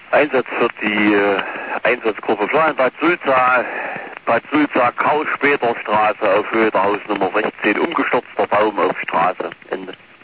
Einsatz für die Einsatzgruppe Klein Bad Sulza, Karl-Später-Straße auf Höhe der Hausnummer 16, umgestürzter Baum auf Straße, Ende.